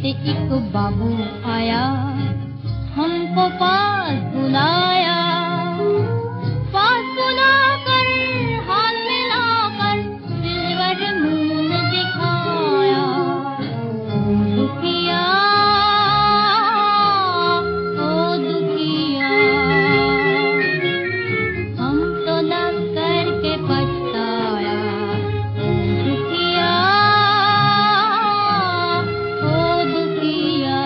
से एक बाबू आया, हमको पास बुलाया, पास बुलाकर हाथ मिलाकर सिल्वर मून दिखाया। दुखिया ओ दुखिया, हम तो लग करके पछताया। दुखिया ओ दुखिया।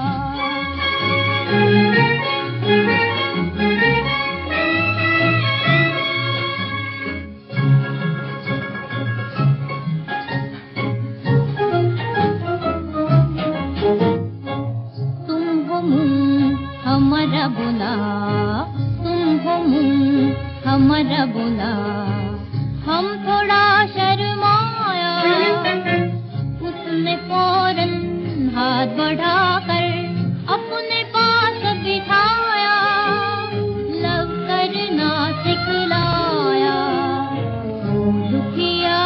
तुम हो मुँह हमारा बोला, तुम हो मुँह हमारा बोला, हम थोड़ा शर्माया। उसने फौरन हाथ बढ़ाकर अपने पास बिठाया, लव करना सिखलाया। ओ दुखिया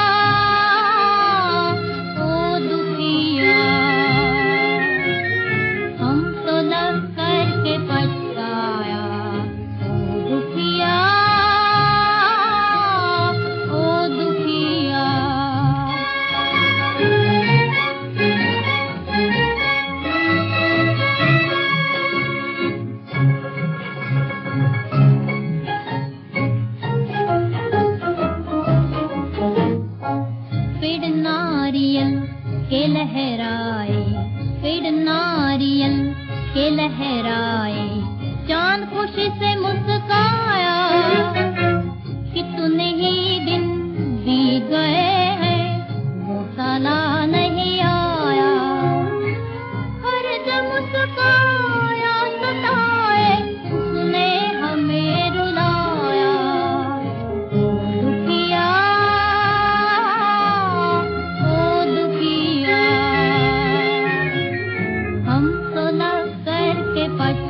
ओ दुखिया, हम तो लव करके पछताया। ओ दुखिया ओ दुखिया। पेड़ नारियल के लहराए, पेड़ नारियल के लहराए, चांद खुशी से मुस्काया। कितने ही दिन बीत गए हैं, वो साला नहीं आया। हर दम मुस्काया सताए, उसने हमें रुलाया। दुखिया ओ दुखिया, हम तो लग करके पछताया।